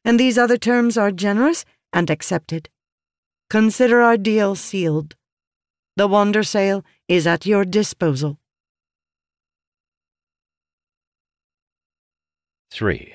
and these other terms are generous and accepted. Consider our deal sealed. The Wandersail is at your disposal. 3.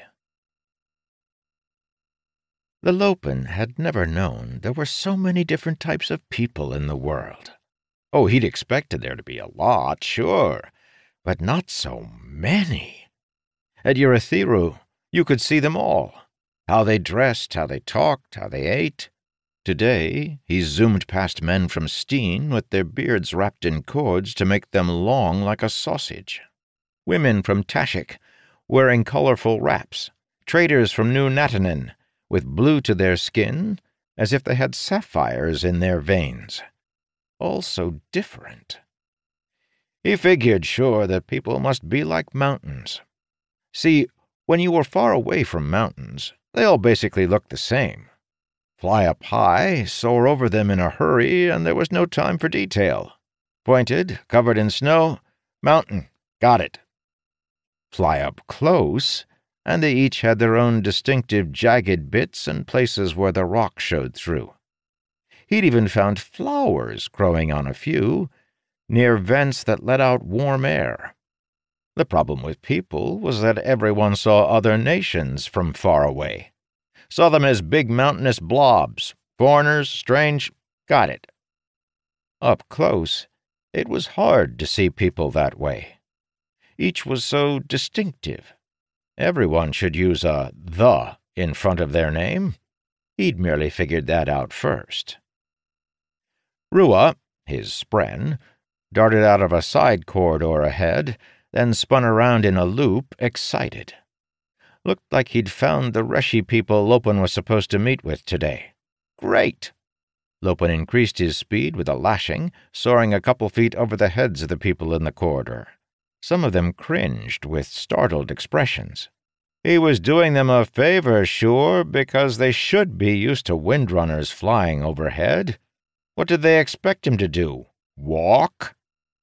The Lopen had never known there were so many different types of people in the world. Oh, he'd expected there to be a lot, sure, but not so many. At Urithiru, you could see them all. How they dressed, how they talked, how they ate. Today, he zoomed past men from Steen with their beards wrapped in cords to make them long like a sausage. Women from Tashik, wearing colorful wraps. Traders from New Natanen, with blue to their skin, as if they had sapphires in their veins. All so different. He figured, sure, that people must be like mountains. See, when you were far away from mountains, they all basically looked the same. Fly up high, soar over them in a hurry, and there was no time for detail. Pointed, covered in snow, mountain, got it. Fly up close, and they each had their own distinctive jagged bits and places where the rock showed through. He'd even found flowers growing on a few, near vents that let out warm air. The problem with people was that everyone saw other nations from far away. Saw them as big mountainous blobs, foreigners, strange, got it. Up close, it was hard to see people that way. Each was so distinctive. Everyone should use a "the" in front of their name. He'd merely figured that out first. Rua, his spren, darted out of a side corridor ahead, then spun around in a loop, excited. Looked like he'd found the Reshi people Lopen was supposed to meet with today. Great! Lopen increased his speed with a lashing, soaring a couple feet over the heads of the people in the corridor. Some of them cringed with startled expressions. He was doing them a favor, sure, because they should be used to windrunners flying overhead. What did they expect him to do? Walk?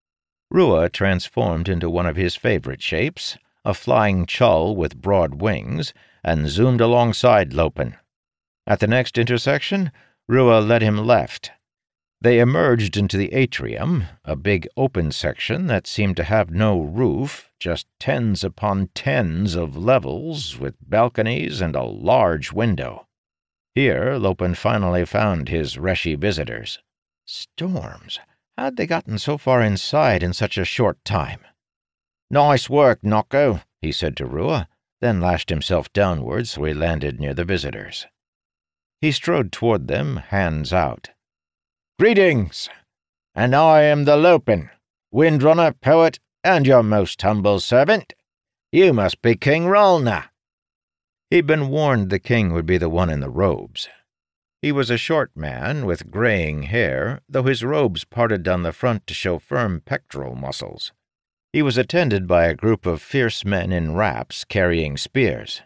Rua transformed into one of his favorite shapes, a flying chull with broad wings, and zoomed alongside Lopen. At the next intersection, Rua led him left. They emerged into the atrium, a big open section that seemed to have no roof, just tens upon tens of levels, with balconies and a large window. Here, Lopen finally found his Reshi visitors. Storms. How'd they gotten so far inside in such a short time? "Nice work, Nocco," he said to Rua, then lashed himself downward so he landed near the visitors. He strode toward them, hands out. "Greetings, and I am the Lopen, windrunner, poet, and your most humble servant. You must be King Ralna." He'd been warned the king would be the one in the robes. He was a short man with graying hair, though his robes parted down the front to show firm pectoral muscles. He was attended by a group of fierce men in wraps carrying spears.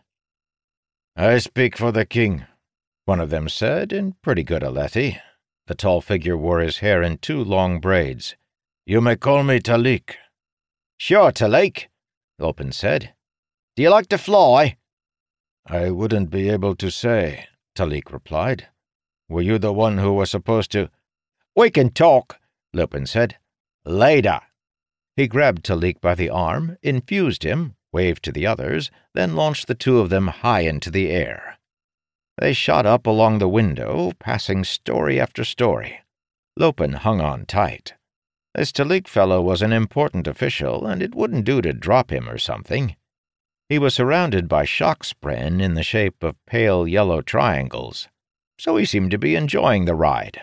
"I speak for the king," one of them said in pretty good Alethi. The tall figure wore his hair in 2 long braids. "You may call me Talik." "Sure, Talik," Lopen said. "Do you like to fly?" "I wouldn't be able to say," Talik replied. "Were you the one who was supposed to—" "We can talk," Lopen said. "Later." He grabbed Talik by the arm, infused him, waved to the others, then launched the 2 of them high into the air. They shot up along the window, passing story after story. Lopen hung on tight. This Talik fellow was an important official, and it wouldn't do to drop him or something. He was surrounded by shockspren in the shape of pale yellow triangles, so he seemed to be enjoying the ride.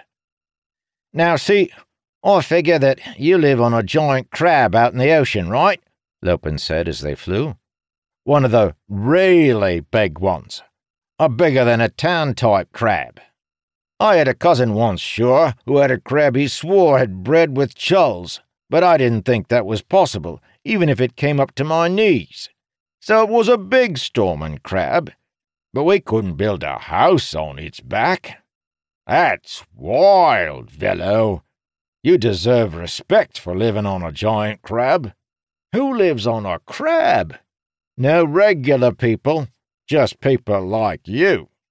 "Now see, I figure that you live on a giant crab out in the ocean, right?" Lopen said as they flew. "One of the really big ones. A bigger than a town-type crab. I had a cousin once, sure, who had a crab he swore had bred with chulls, but I didn't think that was possible, even if it came up to my knees. So it was a big storming crab, but we couldn't build a house on its back. That's wild, Velo. You deserve respect for living on a giant crab. Who lives on a crab? No regular people, just people like you."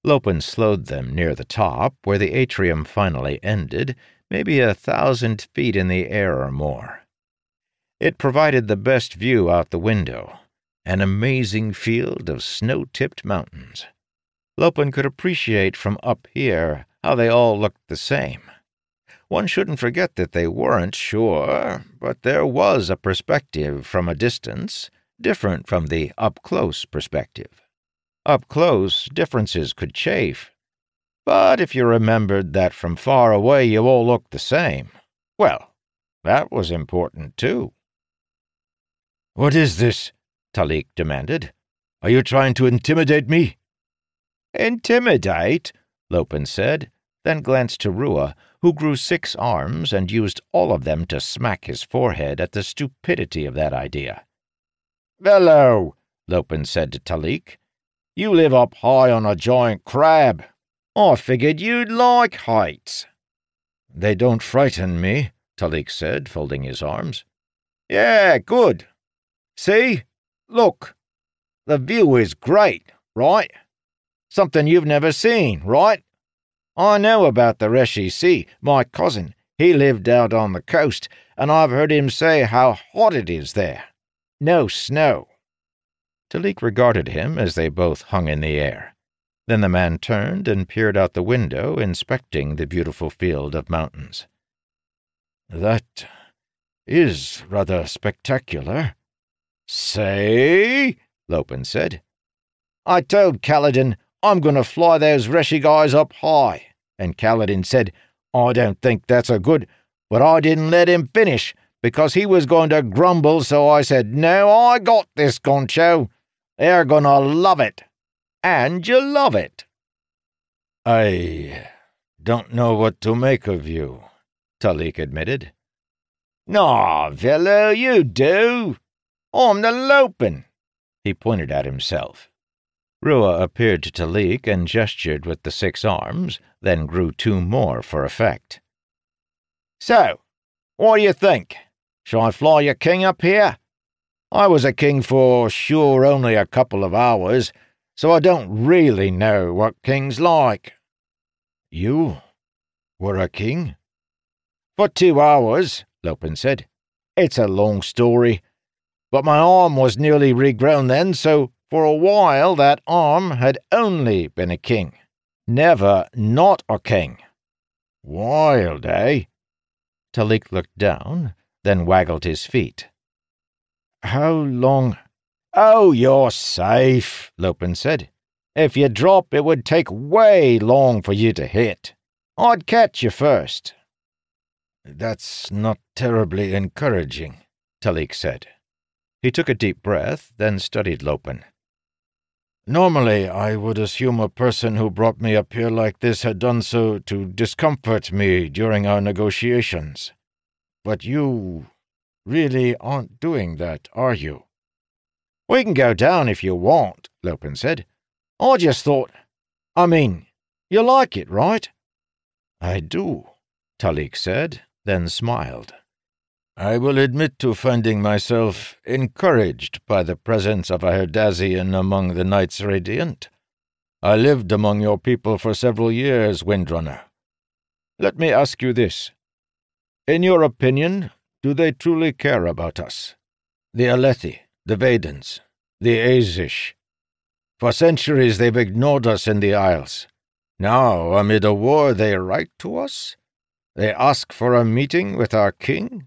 Lopen slowed them near the top, where the atrium finally ended, maybe 1,000 feet in the air or more. It provided the best view out the window, an amazing field of snow-tipped mountains. Lopen could appreciate from up here how they all looked the same. One shouldn't forget that they weren't, sure, but there was a perspective from a distance, different from the up-close perspective. Up close, differences could chafe, but if you remembered that from far away you all looked the same, well, that was important too. "What is this?" Talik demanded. "Are you trying to intimidate me?" "Intimidate?" Lopen said, then glanced to Rua, who grew 6 arms and used all of them to smack his forehead at the stupidity of that idea. "Fellow," Lopen said to Talik, "you live up high on a giant crab. I figured you'd like heights." "They don't frighten me," Talik said, folding his arms. "Yeah, good. See? Look. The view is great, right? Something you've never seen, right? I know about the Reshi Sea. My cousin, he lived out on the coast, and I've heard him say how hot it is there. No snow." Talik regarded him as they both hung in the air. Then the man turned and peered out the window, inspecting the beautiful field of mountains. "That is rather spectacular." "Say?" Lopen said. "I told Kaladin I'm going to fly those Reshi guys up high, and Kaladin said, I don't think that's a good, but I didn't let him finish, because he was going to grumble, so I said, no, I got this, Concho. They're going to love it. And you love it." "I don't know what to make of you," Talik admitted. "Nah, fellow, you do. I'm the Lopen." He pointed at himself. Rua appeared to Talik and gestured with the 6 arms, then grew 2 more for effect. "So, what do you think? Shall I fly your king up here? I was a king for sure only a couple of hours, so I don't really know what king's like." "You were a king?" "For 2 hours, Lopen said. "It's a long story, but my arm was nearly regrown then, so for a while that arm had only been a king, never not a king." "Wild, eh?" Talik looked down, then waggled his feet. "How long—" "Oh, you're safe," Lopen said. "If you drop, it would take way long for you to hit. I'd catch you first." "That's not terribly encouraging," Talik said. He took a deep breath, then studied Lopen. "Normally, I would assume a person who brought me up here like this had done so to discomfort me during our negotiations. But you really aren't doing that, are you?" "We can go down if you want," Lopen said. "I just thought— I mean, you like it, right?" "I do," Talik said, then smiled. "I will admit to finding myself encouraged by the presence of a Herdazian among the Knights Radiant. I lived among your people for several years, Windrunner. Let me ask you this. In your opinion, do they truly care about us? The Alethi, the Vedans, the Azish. For centuries they've ignored us in the Isles. Now, amid a war, they write to us? They ask for a meeting with our king?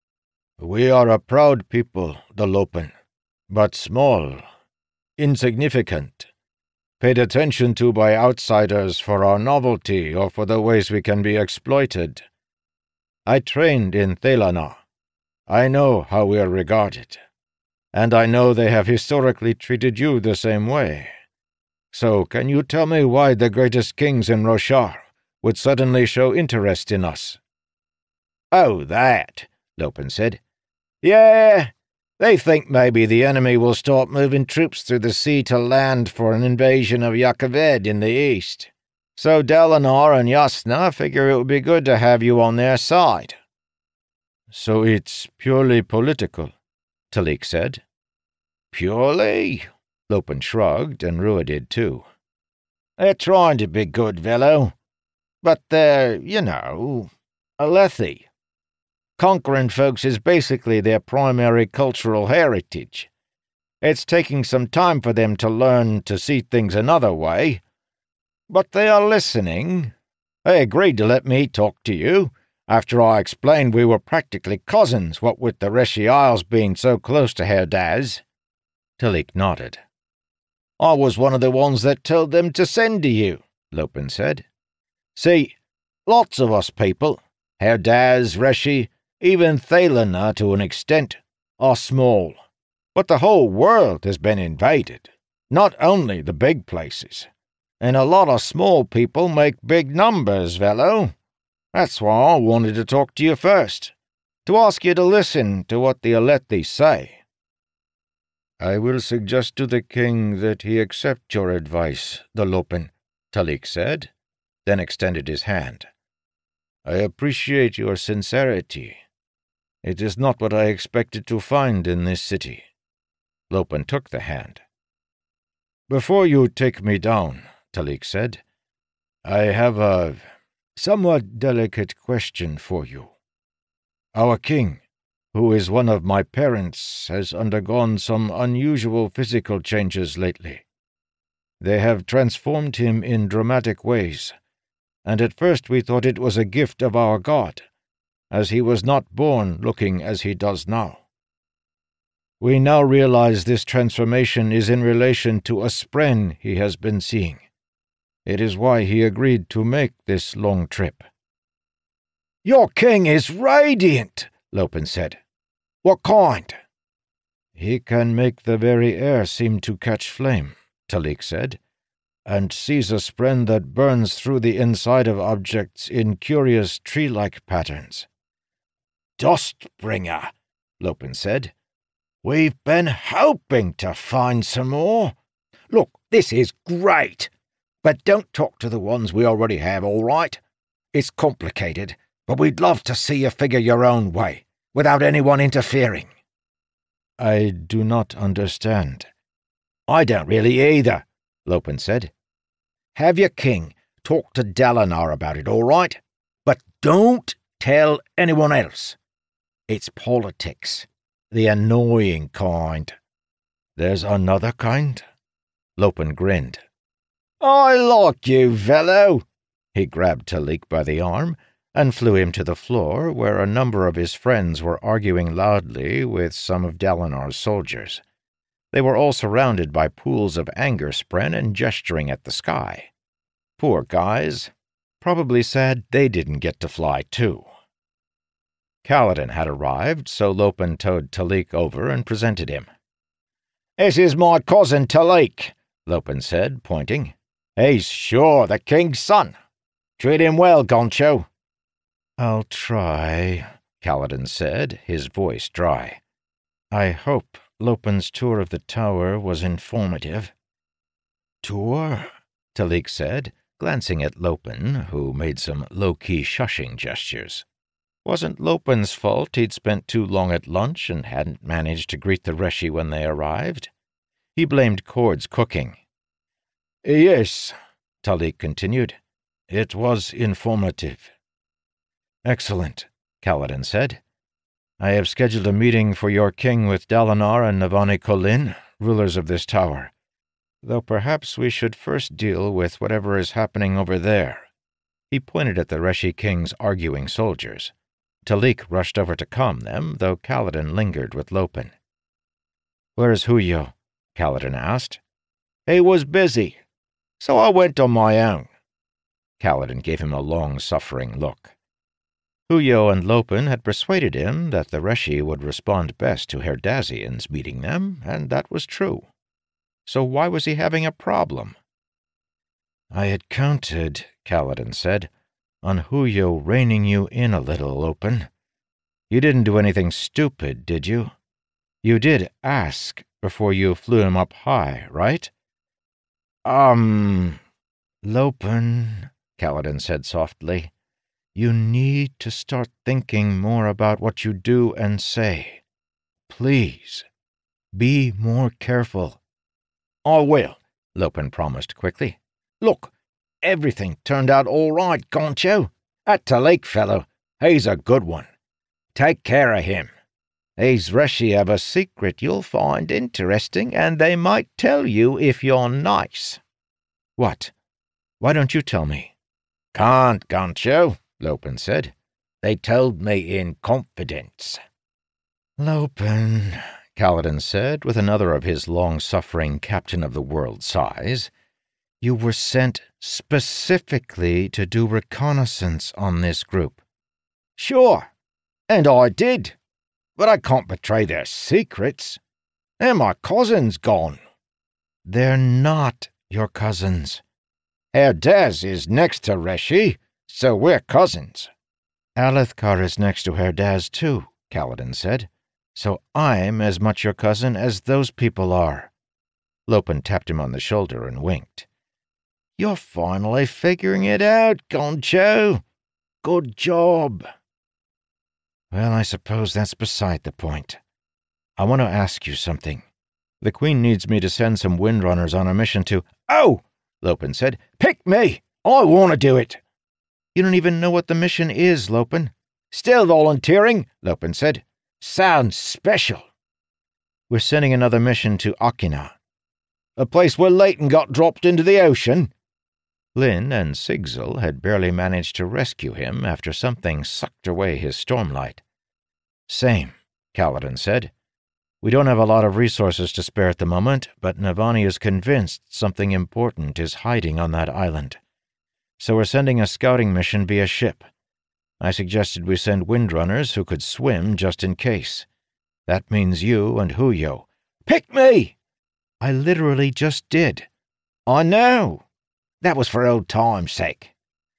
We are a proud people, the Lopen, but small, insignificant, paid attention to by outsiders for our novelty or for the ways we can be exploited. I trained in Thelana. I know how we are regarded, and I know they have historically treated you the same way. So can you tell me why the greatest kings in Roshar would suddenly show interest in us?" "Oh, that," Lopen said. "Yeah, they think maybe the enemy will start moving troops through the sea to land for an invasion of Yakaved in the east. So Dalinar and Yasna figure it would be good to have you on their side." "So it's purely political," Talik said. "Purely?" Lopen shrugged, and Rua did too. They're trying to be good, Velo. But they're, Alethi. Conquering folks is basically their primary cultural heritage. It's taking some time for them to learn to see things another way. But they are listening. They agreed to let me talk to you, after I explained we were practically cousins, what with the Reshi Isles being so close to Herdaz. Talik nodded. I was one of the ones that told them to send to you, Lopen said. See, lots of us people, Herdaz, Reshi, even Thalana to an extent, are small. But the whole world has been invaded, not only the big places. And a lot of small people make big numbers, Velo. That's why I wanted to talk to you first, to ask you to listen to what the Alethi say. I will suggest to the king that he accept your advice, the Lopen, Talik said, then extended his hand. I appreciate your sincerity. It is not what I expected to find in this city. Lopen took the hand. Before you take me down, Talik said, I have a somewhat delicate question for you. Our king, who is one of my parents, has undergone some unusual physical changes lately. They have transformed him in dramatic ways, and at first we thought it was a gift of our god, as he was not born looking as he does now. We now realize this transformation is in relation to a spren he has been seeing. It is why he agreed to make this long trip. Your king is radiant, Lopen said. What kind? He can make the very air seem to catch flame, Talik said, and sees a spren that burns through the inside of objects in curious tree-like patterns. Dustbringer, Lopen said. We've been hoping to find some more. Look, this is great. But don't talk to the ones we already have, all right? It's complicated, but we'd love to see you figure your own way, without anyone interfering. I do not understand. I don't really either, Lopen said. Have your king talk to Dalinar about it, all right? But don't tell anyone else. It's politics. The annoying kind. There's another kind? Lopen grinned. I like you, Velo. He grabbed Talik by the arm and flew him to the floor, where a number of his friends were arguing loudly with some of Dalinar's soldiers. They were all surrounded by pools of anger spren and gesturing at the sky. Poor guys. Probably sad they didn't get to fly too. Kaladin had arrived, so Lopen towed Talik over and presented him. This is my cousin Talik, Lopen said, pointing. He's sure the king's son. Treat him well, Goncho. I'll try, Kaladin said, his voice dry. I hope Lopen's tour of the tower was informative. Tour? Talik said, glancing at Lopen, who made some low-key shushing gestures. Wasn't Lopen's fault he'd spent too long at lunch and hadn't managed to greet the Reshi when they arrived? He blamed Cord's cooking. Yes, Talik continued. It was informative. Excellent, Kaladin said. I have scheduled a meeting for your king with Dalinar and Navani Kholin, rulers of this tower, though perhaps we should first deal with whatever is happening over there. He pointed at the Reshi king's arguing soldiers. Talik rushed over to calm them, though Kaladin lingered with Lopen. Where is Huyo? Kaladin asked. He was busy, so I went on my own. Kaladin gave him a long-suffering look. Huyo and Lopen had persuaded him that the Reshi would respond best to Herdazians meeting them, and that was true. So why was he having a problem? I had counted, Kaladin said, on Huyo reining you in a little, Lopen. You didn't do anything stupid, did you? You did ask before you flew him up high, right? Lopen, Kaladin said softly, you need to start thinking more about what you do and say. Please, be more careful. I will, Lopen promised quickly. Look, everything turned out all right, Concho. That Talik fellow, he's a good one. Take care of him. These Reshi have a secret you'll find interesting, and they might tell you if you're nice. What? Why don't you tell me? Can't, Concho, Lopen said. They told me in confidence. Lopen, Kaladin said, with another of his long-suffering Captain of the World sighs, you were sent specifically to do reconnaissance on this group. Sure, and I did. But I can't betray their secrets. They're my cousins gone. They're not your cousins. Herdez is next to Reshi, so we're cousins. Alethkar is next to Herdez too, Kaladin said, so I'm as much your cousin as those people are. Lopen tapped him on the shoulder and winked. You're finally figuring it out, Concho. Good job. Well, I suppose that's beside the point. I want to ask you something. The Queen needs me to send some Windrunners on a mission to— Oh, Lopen said. Pick me. I want to do it. You don't even know what the mission is, Lopen. Still volunteering, Lopen said. Sounds special. We're sending another mission to Akina. A place where Leighton got dropped into the ocean. Lynn and Sigzil had barely managed to rescue him after something sucked away his stormlight. Same, Kaladin said. We don't have a lot of resources to spare at the moment, but Navani is convinced something important is hiding on that island. So we're sending a scouting mission via ship. I suggested we send Windrunners who could swim just in case. That means you and Huyo. Pick me! I literally just did. I know. That was for old time's sake.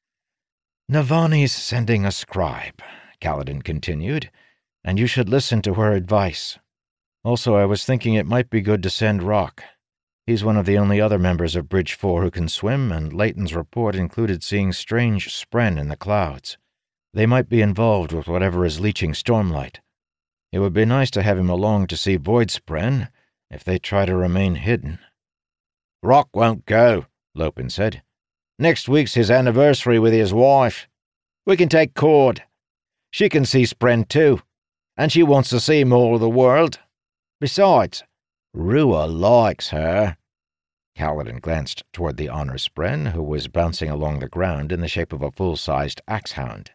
Navani's sending a scribe, Kaladin continued, and you should listen to her advice. Also, I was thinking it might be good to send Rock. He's one of the only other members of Bridge 4 who can swim, and Leighton's report included seeing strange spren in the clouds. They might be involved with whatever is leaching stormlight. It would be nice to have him along to see void spren if they try to remain hidden. Rock won't go, Lopen said. Next week's his anniversary with his wife. We can take Cord. She can see spren too, and she wants to see more of the world. Besides, Rua likes her. Kaladin glanced toward the honor spren, who was bouncing along the ground in the shape of a full-sized axehound.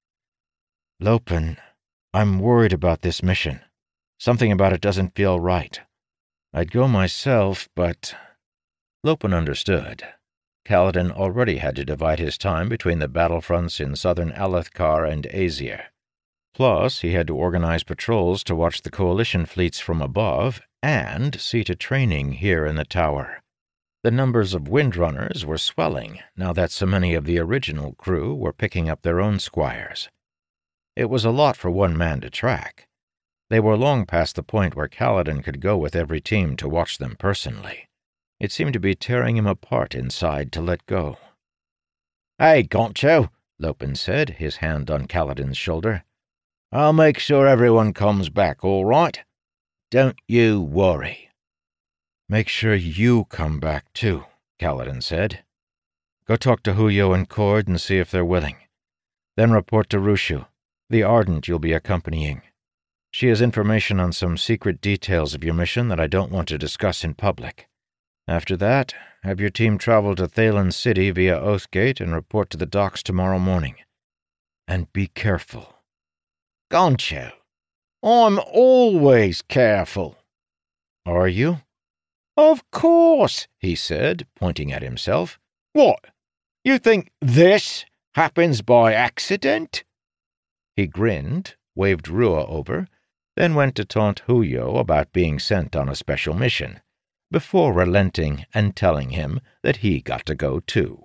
Lopen, I'm worried about this mission. Something about it doesn't feel right. I'd go myself, but— Lopen understood. Kaladin already had to divide his time between the battlefronts in southern Alethkar and Aesir. Plus, he had to organize patrols to watch the coalition fleets from above and see to training here in the tower. The numbers of Windrunners were swelling now that so many of the original crew were picking up their own squires. It was a lot for one man to track. They were long past the point where Kaladin could go with every team to watch them personally. It seemed to be tearing him apart inside to let go. Hey, Concho, Lopen said, his hand on Kaladin's shoulder. I'll make sure everyone comes back, all right? Don't you worry. Make sure you come back, too, Kaladin said. Go talk to Huyo and Cord and see if they're willing. Then report to Rushu, the Ardent you'll be accompanying. She has information on some secret details of your mission that I don't want to discuss in public. After that, have your team travel to Thaylen City via Oathgate and report to the docks tomorrow morning. And be careful. Concho, I'm always careful. Are you? Of course, he said, pointing at himself. What? You think this happens by accident? He grinned, waved Rua over, then went to taunt Huyo about being sent on a special mission, before relenting and telling him that he got to go too.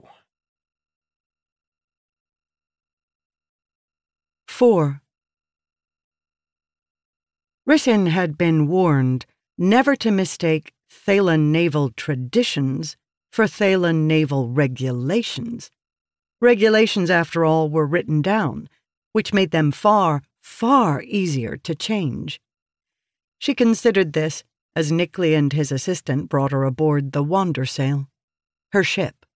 4. Rissyn had been warned never to mistake Thaylen naval traditions for Thaylen naval regulations. Regulations, after all, were written down, which made them far, far easier to change. She considered this as Nickley and his assistant brought her aboard the Wandersail, her ship,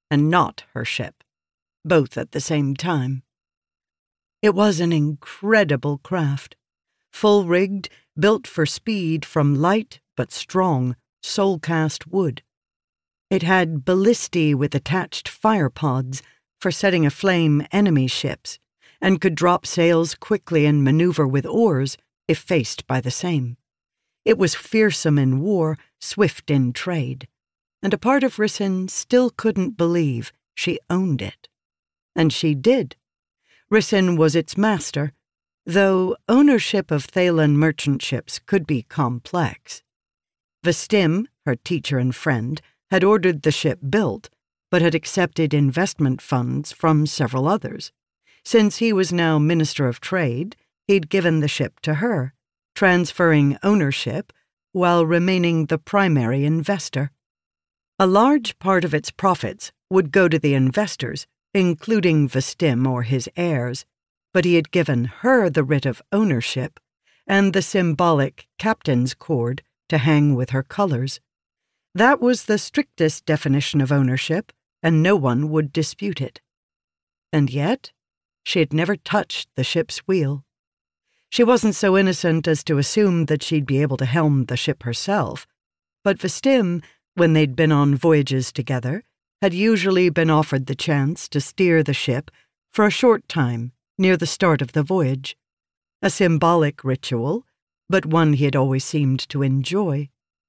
and not her ship, both at the same time. It was an incredible craft, full-rigged, built for speed from light but strong, soul-cast wood. It had ballistae with attached fire pods for setting aflame enemy ships, and could drop sails quickly and maneuver with oars if faced by the same. It was fearsome in war, swift in trade, and a part of Rissyn still couldn't believe she owned it. And she did. Rissyn was its master, though ownership of Thaylen merchant ships could be complex. Vestim, her teacher and friend, had ordered the ship built, but had accepted investment funds from several others. Since he was now Minister of Trade, he'd given the ship to her, transferring ownership while remaining the primary investor. A large part of its profits would go to the investors, including Vestim or his heirs, but he had given her the writ of ownership and the symbolic captain's cord to hang with her colors. That was the strictest definition of ownership, and no one would dispute it. And yet, she had never touched the ship's wheel. She wasn't so innocent as to assume that she'd be able to helm the ship herself, but Vestim, when they'd been on voyages together, had usually been offered the chance to steer the ship for a short time near the start of the voyage. A symbolic ritual, but one he had always seemed to enjoy.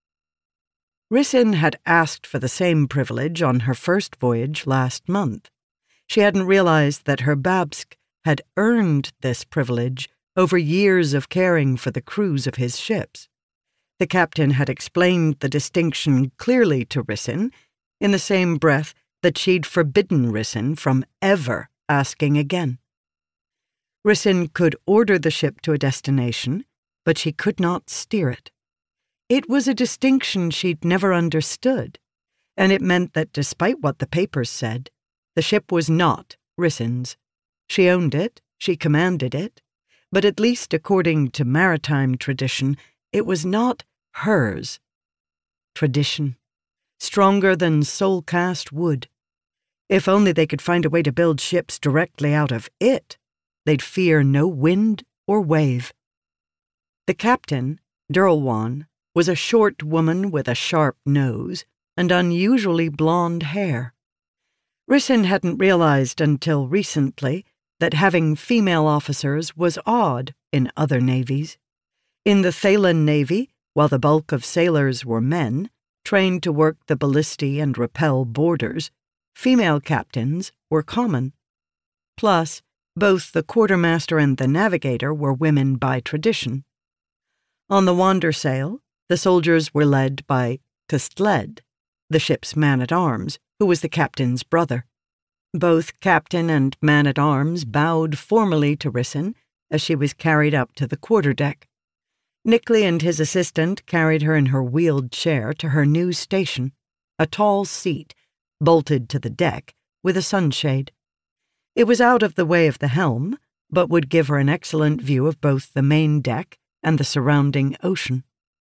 Rissyn had asked for the same privilege on her first voyage last month. She hadn't realized that her Babsk had earned this privilege over years of caring for the crews of his ships. The captain had explained the distinction clearly to Rissyn, in the same breath that she'd forbidden Rissyn from ever asking again. Rissyn could order the ship to a destination, but she could not steer it. It was a distinction she'd never understood, and it meant that despite what the papers said, the ship was not Rissyn's. She owned it, she commanded it, but at least according to maritime tradition, it was not hers. Tradition, stronger than soul-cast wood. If only they could find a way to build ships directly out of it, they'd fear no wind or wave. The captain, Derlwan, was a short woman with a sharp nose and unusually blonde hair. Rissyn hadn't realized until recently that having female officers was odd in other navies. In the Thaylen Navy, while the bulk of sailors were men, trained to work the ballistae and repel boarders, female captains were common. Plus, both the quartermaster and the navigator were women by tradition. On the Wandersail, the soldiers were led by Kustled, the ship's man-at-arms, who was the captain's brother. Both captain and man-at-arms bowed formally to Rissyn as she was carried up to the quarterdeck. Nickley and his assistant carried her in her wheeled chair to her new station, a tall seat, bolted to the deck, with a sunshade. It was out of the way of the helm, but would give her an excellent view of both the main deck and the surrounding ocean.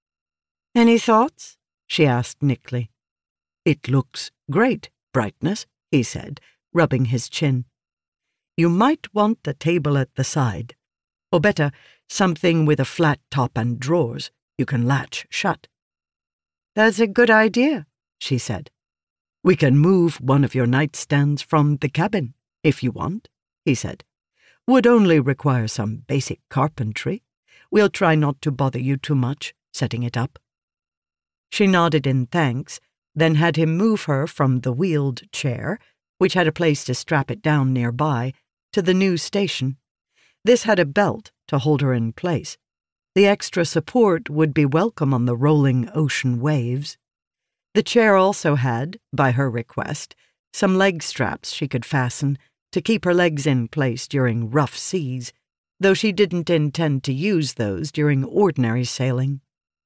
"Any thoughts?" she asked Nickley. "It looks great, Brightness," he said, rubbing his chin. "You might want a table at the side, or better, something with a flat top and drawers you can latch shut." "That's a good idea," she said. "We can move one of your nightstands from the cabin, if you want," he said. "Would only require some basic carpentry. We'll try not to bother you too much setting it up." She nodded in thanks, then had him move her from the wheeled chair, which had a place to strap it down nearby, to the new station. This had a belt to hold her in place. The extra support would be welcome on the rolling ocean waves. The chair also had, by her request, some leg straps she could fasten to keep her legs in place during rough seas, though she didn't intend to use those during ordinary sailing.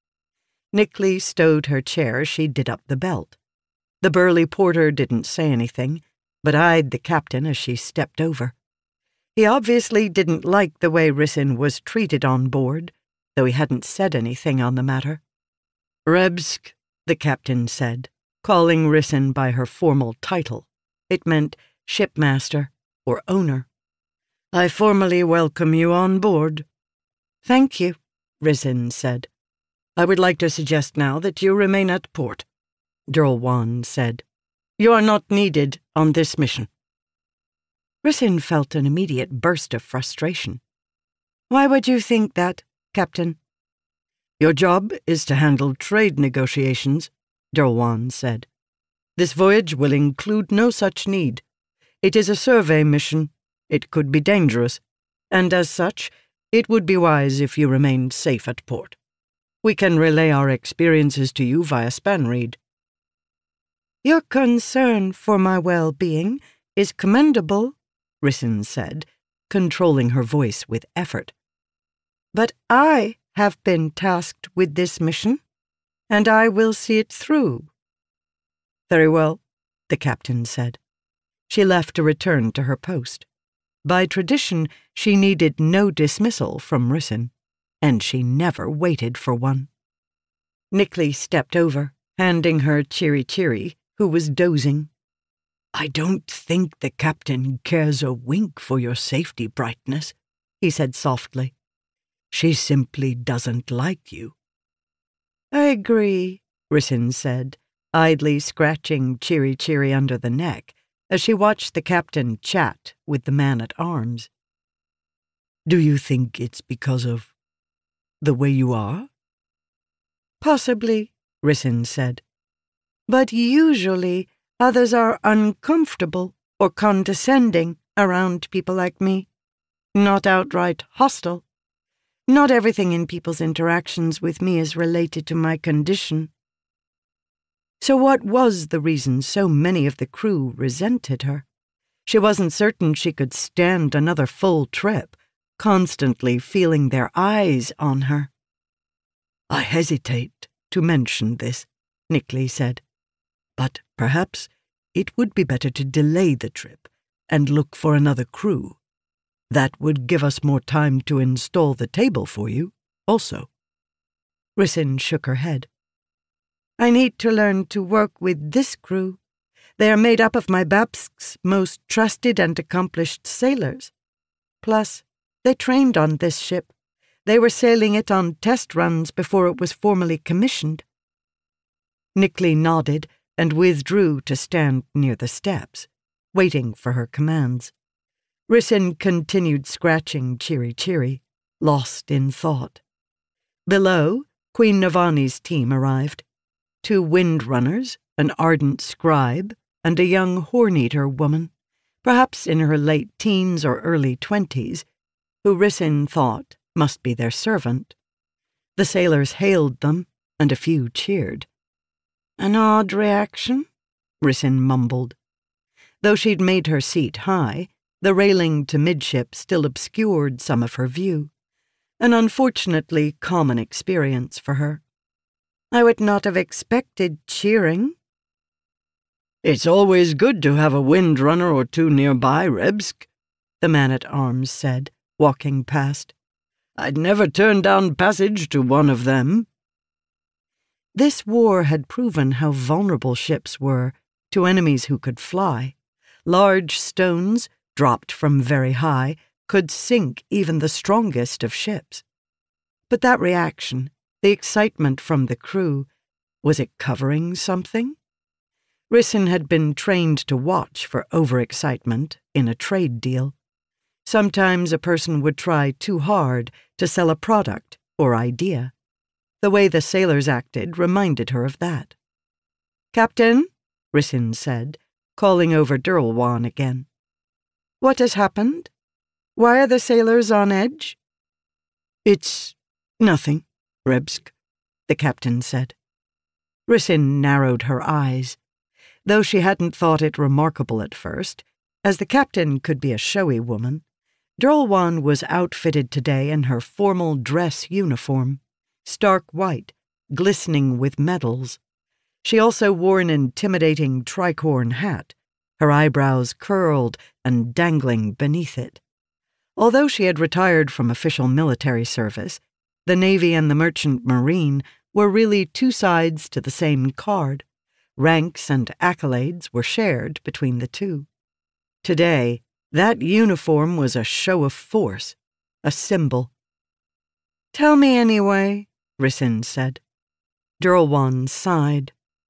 Nickley stowed her chair as she did up the belt. The burly porter didn't say anything, but eyed the captain as she stepped over. He obviously didn't like the way Rissyn was treated on board, though he hadn't said anything on the matter. "Rebsk," the captain said, calling Rissyn by her formal title, It meant shipmaster or owner. "I formally welcome you on board." "Thank you," Rissyn said. "I would like to suggest now that you remain at port," Dirlwan said. "You are not needed on this mission." Rissyn felt an immediate burst of frustration. "Why would you think that, Captain?" "Your job is to handle trade negotiations," Dirlwan said. "This voyage will include no such need. It is a survey mission. It could be dangerous, and as such, it would be wise if you remained safe at port. We can relay our experiences to you via Spanreed." "Your concern for my well-being is commendable," Rissyn said, controlling her voice with effort. "But I have been tasked with this mission, and I will see it through." "Very well," the captain said. She left to return to her post. By tradition, she needed no dismissal from Rissyn, and she never waited for one. Nickley stepped over, handing her Chiri, who was dozing. "I don't think the captain cares a wink for your safety, Brightness," he said softly. "She simply doesn't like you." "I agree," Rissyn said, idly scratching Chiri under the neck as she watched the captain chat with the man-at-arms. "Do you think it's because of the way you are?" "Possibly," Rissyn said. "But usually others are uncomfortable or condescending around people like me. Not outright hostile. Not everything in people's interactions with me is related to my condition." So what was the reason so many of the crew resented her? She wasn't certain she could stand another full trip, constantly feeling their eyes on her. "I hesitate to mention this," Nickley said, "but perhaps it would be better to delay the trip and look for another crew. That would give us more time to install the table for you, also." Rissyn shook her head. "I need to learn to work with this crew. They are made up of my Babsk's most trusted and accomplished sailors. Plus, they trained on this ship. They were sailing it on test runs before it was formally commissioned." Nickley nodded and withdrew to stand near the steps, waiting for her commands. Rissyn continued scratching Chiri, lost in thought. Below, Queen Navani's team arrived. 2 windrunners, an ardent scribe, and a young horn-eater woman, perhaps in her late teens or early 20s, who Rissyn thought must be their servant. The sailors hailed them, and a few cheered. "An odd reaction," Rissyn mumbled. Though she'd made her seat high, the railing to midship still obscured some of her view, an unfortunately common experience for her. "I would not have expected cheering." "It's always good to have a windrunner or 2 nearby, Rebsk," the man-at-arms said, walking past. "I'd never turn down passage to one of them." This war had proven how vulnerable ships were to enemies who could fly. Large stones, dropped from very high, could sink even the strongest of ships. But that reaction, the excitement from the crew, was it covering something? Rissyn had been trained to watch for overexcitement in a trade deal. Sometimes a person would try too hard to sell a product or idea. The way the sailors acted reminded her of that. "Captain," Rissyn said, calling over Dirlwan again. "What has happened? Why are the sailors on edge?" "It's nothing, Rebsk," the captain said. Rissyn narrowed her eyes. Though she hadn't thought it remarkable at first, as the captain could be a showy woman, Dirlwan was outfitted today in her formal dress uniform, stark white, glistening with medals. She also wore an intimidating tricorn hat, her eyebrows curled and dangling beneath it. Although she had retired from official military service, the Navy and the Merchant Marine were really 2 sides to the same card, Ranks and accolades were shared between the two. Today, that uniform was a show of force, a symbol. "Tell me anyway," Rhysand said. Dirlwan sighed.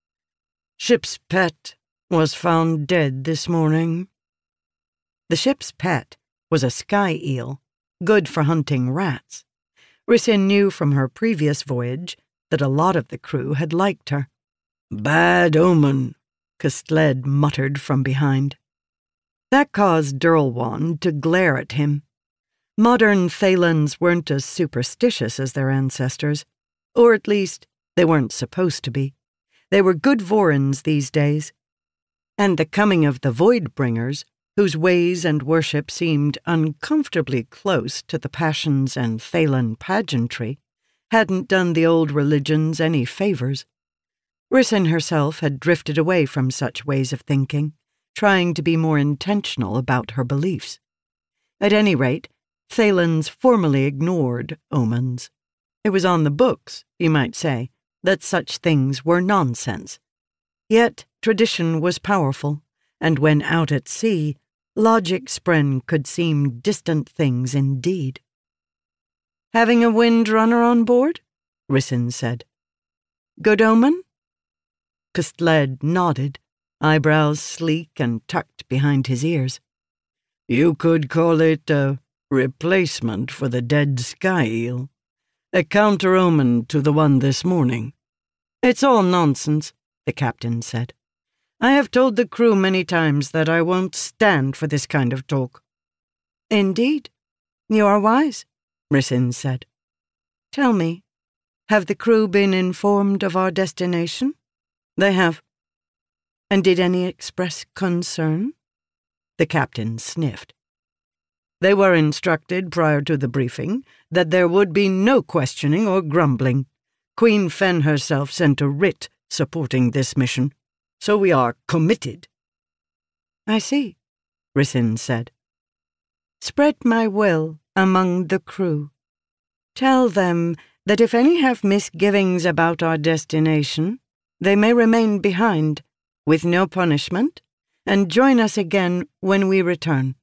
"Ship's pet was found dead this morning." The ship's pet was a sky eel, good for hunting rats. Rhysand knew from her previous voyage that a lot of the crew had liked her. "Bad omen," Kastled muttered from behind. That caused Dirlwan to glare at him. Modern Thaylans weren't as superstitious as their ancestors, or at least they weren't supposed to be. They were good Vorins these days. And the coming of the Voidbringers, whose ways and worship seemed uncomfortably close to the passions and Thaylan pageantry, hadn't done the old religions any favors. Rhysand herself had drifted away from such ways of thinking, trying to be more intentional about her beliefs. At any rate, Thaylans formally ignored omens. It was on the books, you might say, that such things were nonsense. Yet tradition was powerful, and when out at sea, logic spren could seem distant things indeed. "Having a windrunner on board?" Rhysand said. "Good omen?" Kastled nodded, eyebrows sleek and tucked behind his ears. "You could call it a replacement for the dead sky eel. A counter-omen to the one this morning." "It's all nonsense," the captain said. "I have told the crew many times that I won't stand for this kind of talk." "Indeed, you are wise," Rhysand said. "Tell me, have the crew been informed of our destination?" "They have." "And did any express concern?" The captain sniffed. "They were instructed prior to the briefing that there would be no questioning or grumbling. Queen Fen herself sent a writ supporting this mission, so we are committed." "I see," Rhysand said. "Spread my will among the crew. Tell them that if any have misgivings about our destination, they may remain behind, with no punishment, and join us again when we return."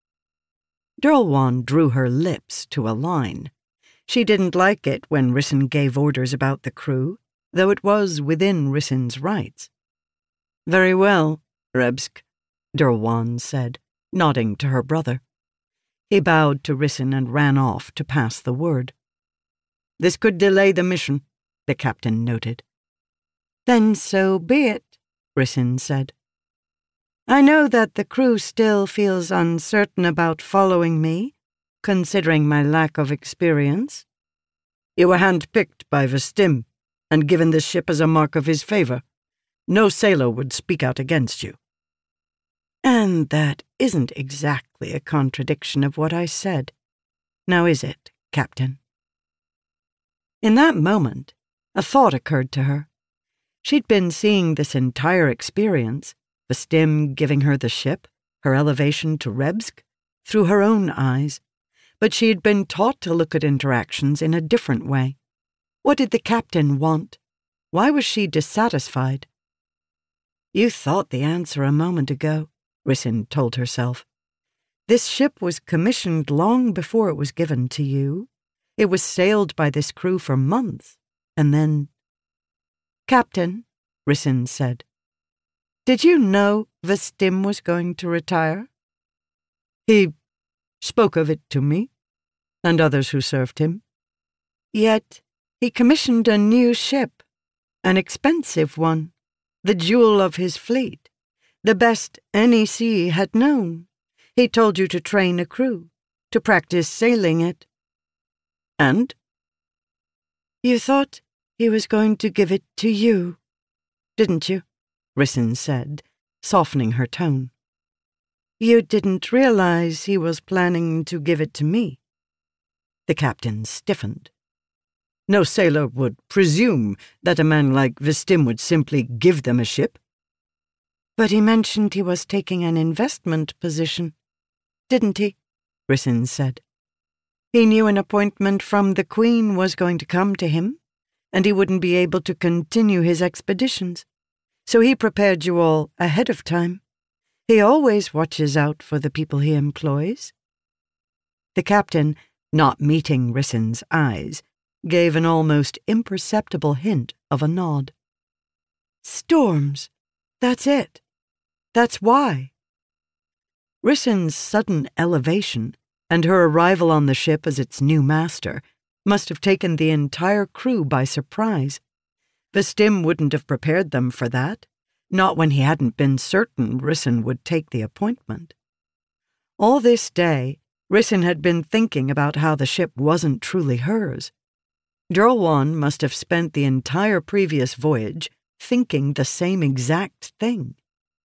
Dirlwan drew her lips to a line. She didn't like it when Rhysand gave orders about the crew, though it was within Rhysand's rights. "Very well, Rebsk," Dirlwan said, nodding to her brother. He bowed to Rhysand and ran off to pass the word. "This could delay the mission," the captain noted. "Then so be it," Rhysand said. "I know that the crew still feels uncertain about following me, considering my lack of experience." "You were hand-picked by Vestim and given this ship as a mark of his favor. No sailor would speak out against you." "And that isn't exactly a contradiction of what I said. Now is it, Captain?" In that moment, a thought occurred to her. She'd been seeing this entire experience, Vestim giving her the ship, her elevation to Rebsk, through her own eyes, but she had been taught to look at interactions in a different way. What did the captain want? Why was she dissatisfied? "You thought the answer a moment ago," Rhysand told herself. "This ship was commissioned long before it was given to you. It was sailed by this crew for months, and then—" "Captain," Rhysand said, "did you know Vestim was going to retire?" "He spoke of it to me, and others who served him." "Yet he commissioned a new ship, an expensive one, the jewel of his fleet, the best any sea had known. He told you to train a crew, to practice sailing it." "And?" "You thought he was going to give it to you, didn't you?" Rhysand said, softening her tone. "You didn't realize he was planning to give it to me." The captain stiffened. "No sailor would presume that a man like Vestim would simply give them a ship." "But he mentioned he was taking an investment position, didn't he?" Rhysand said. "He knew an appointment from the Queen was going to come to him, and he wouldn't be able to continue his expeditions. So he prepared you all ahead of time. He always watches out for the people he employs." The captain, not meeting Rissen's eyes, gave an almost imperceptible hint of a nod. "Storms. That's it. That's why." Rissen's sudden elevation and her arrival on the ship as its new master must have taken the entire crew by surprise. Vistim wouldn't have prepared them for that, not when he hadn't been certain Rissen would take the appointment. All this day, Rissen had been thinking about how the ship wasn't truly hers. Dirlwan must have spent the entire previous voyage thinking the same exact thing.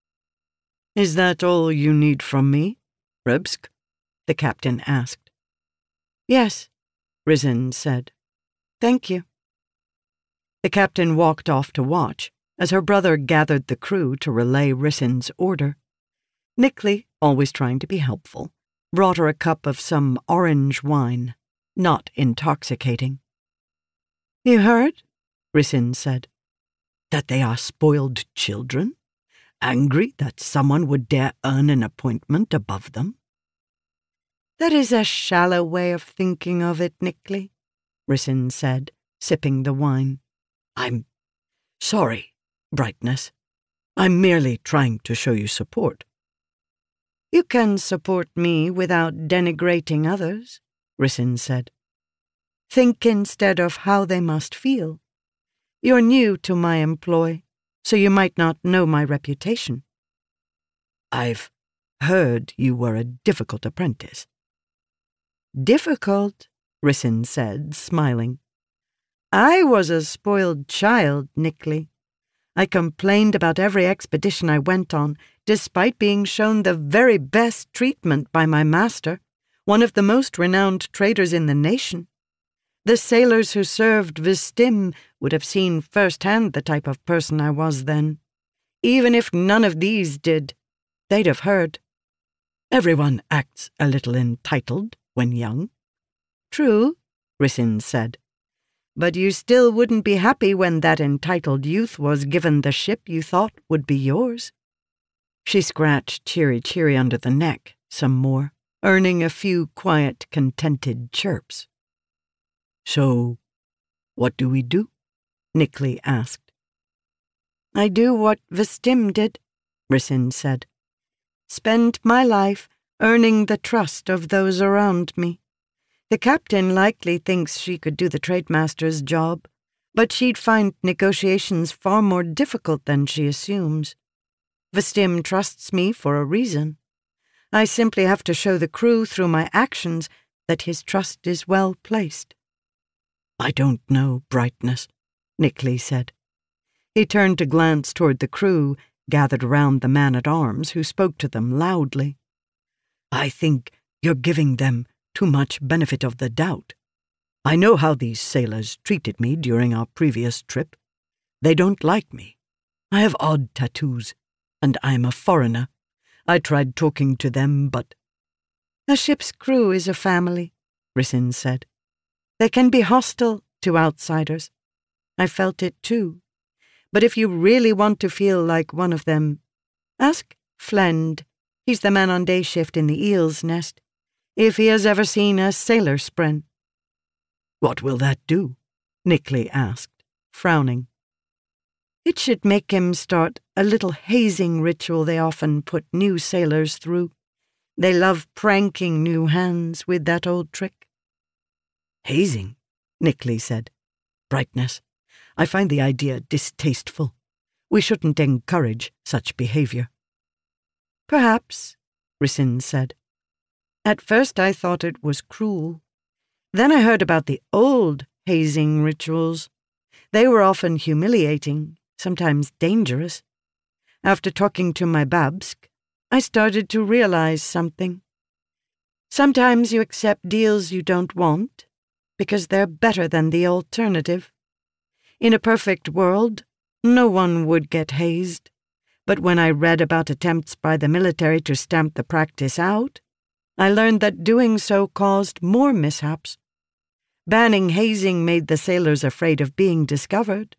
"Is that all you need from me, Rebsk?" the captain asked. "Yes," Rissen said. "Thank you." The captain walked off to watch as her brother gathered the crew to relay Rissen's order. Nikli, always trying to be helpful, brought her a cup of some orange wine, not intoxicating. "You heard?" Rissen said. "That they are spoiled children? Angry that someone would dare earn an appointment above them?" "That is a shallow way of thinking of it, Nikli," Rissen said, sipping the wine. "I'm sorry, Brightness. I'm merely trying to show you support." "You can support me without denigrating others," Rissen said. "Think instead of how they must feel. You're new to my employ, so you might not know my reputation." "I've heard you were a difficult apprentice." "Difficult," Rissen said, smiling. "I was a spoiled child, Nikli. I complained about every expedition I went on, despite being shown the very best treatment by my master, one of the most renowned traders in the nation. The sailors who served Vistim would have seen firsthand the type of person I was then. Even if none of these did, they'd have heard. Everyone acts a little entitled when young." "True," Rissen said. "But you still wouldn't be happy when that entitled youth was given the ship you thought would be yours." She scratched Chiri under the neck some more, earning a few quiet, contented chirps. "So, what do we do?" Nikli asked. "I do what Vistim did," Rissen said. "Spend my life earning the trust of those around me. The captain likely thinks she could do the trademaster's job, but she'd find negotiations far more difficult than she assumes. Vistim trusts me for a reason. I simply have to show the crew through my actions that his trust is well placed." "I don't know, Brightness," Nikli said. He turned to glance toward the crew gathered around the man-at-arms, who spoke to them loudly. "I think you're giving them too much benefit of the doubt. I know how these sailors treated me during our previous trip. They don't like me. I have odd tattoos, and I'm a foreigner. I tried talking to them, but—" "A ship's crew is a family," Rissen said. "They can be hostile to outsiders. I felt it too. But if you really want to feel like one of them, ask Flend. He's the man on day shift in the eel's nest. If he has ever seen a sailor spren." "What will that do?" Nikli asked, frowning. "It should make him start a little hazing ritual they often put new sailors through. They love pranking new hands with that old trick." "Hazing?" Nikli said. "Brightness, I find the idea distasteful. We shouldn't encourage such behavior." "Perhaps," Rissen said. "At first I thought it was cruel. Then I heard about the old hazing rituals. They were often humiliating, sometimes dangerous. After talking to my Babsk, I started to realize something. Sometimes you accept deals you don't want, because they're better than the alternative. In a perfect world, no one would get hazed. But when I read about attempts by the military to stamp the practice out, I learned that doing so caused more mishaps. Banning hazing made the sailors afraid of being discovered,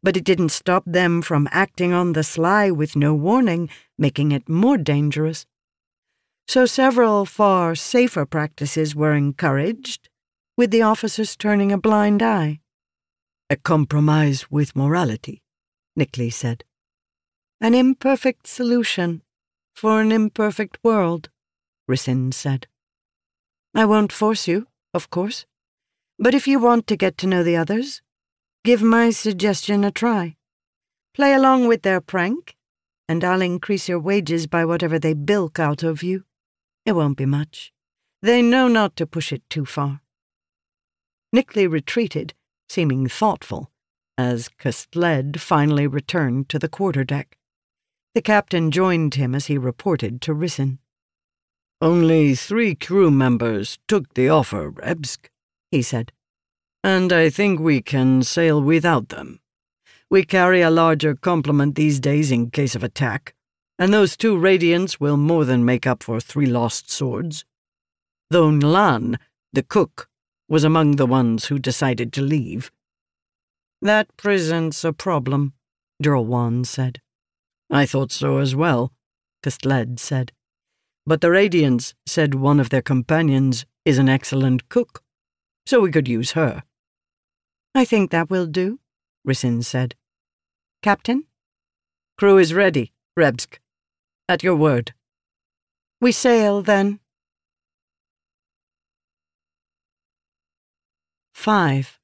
but it didn't stop them from acting on the sly with no warning, making it more dangerous. So several far safer practices were encouraged, with the officers turning a blind eye. "A compromise with morality," Nickley said. "An imperfect solution for an imperfect world," Rhysand said. "I won't force you, of course, but if you want to get to know the others, give my suggestion a try. Play along with their prank, and I'll increase your wages by whatever they bilk out of you. It won't be much. They know not to push it too far." Nickley retreated, seeming thoughtful, as Castled finally returned to the quarterdeck. The captain joined him as he reported to Rhysand. "Only 3 crew members took the offer, Rebsk," he said, "and I think we can sail without them. We carry a larger complement these days in case of attack, and those 2 Radiants will more than make up for 3 lost swords. Though N'Lan, the cook, was among the ones who decided to leave." "That presents a problem," Dirlwan said. "I thought so as well," Castled said. "But the Radiants said one of their companions is an excellent cook, so we could use her." "I think that will do," Rhysand said. "Captain?" "Crew is ready, Rebsk. At your word." "We sail, then." 5.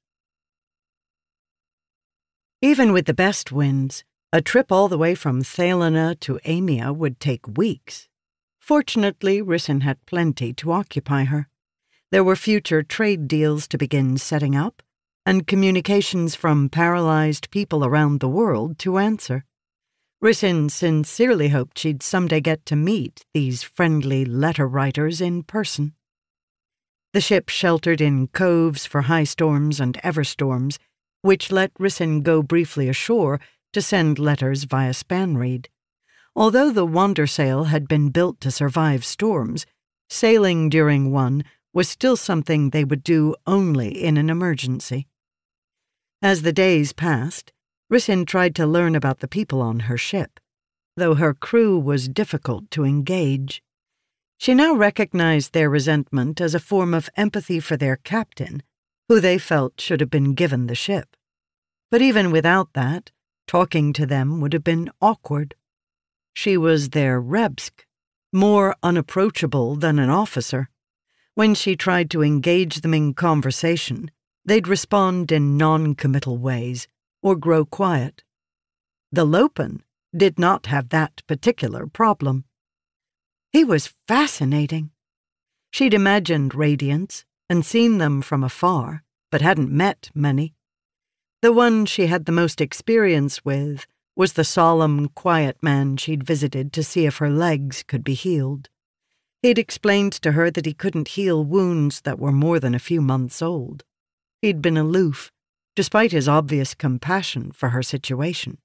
Even with the best winds, a trip all the way from Thalena to Amia would take weeks. Fortunately, Rhysand had plenty to occupy her. There were future trade deals to begin setting up, and communications from paralyzed people around the world to answer. Rhysand sincerely hoped she'd someday get to meet these friendly letter-writers in person. The ship sheltered in coves for high storms and everstorms, which let Rhysand go briefly ashore to send letters via Spanreed. Although the Wandersail had been built to survive storms, sailing during one was still something they would do only in an emergency. As the days passed, Rhysand tried to learn about the people on her ship, though her crew was difficult to engage. She now recognized their resentment as a form of empathy for their captain, who they felt should have been given the ship. But even without that, talking to them would have been awkward. She was their Rebsk, more unapproachable than an officer. When she tried to engage them in conversation, they'd respond in non-committal ways or grow quiet. The Lopen did not have that particular problem. He was fascinating. She'd imagined Radiants and seen them from afar, but hadn't met many. The one she had the most experience with was the solemn, quiet man she'd visited to see if her legs could be healed. He'd explained to her that he couldn't heal wounds that were more than a few months old. He'd been aloof, despite his obvious compassion for her situation.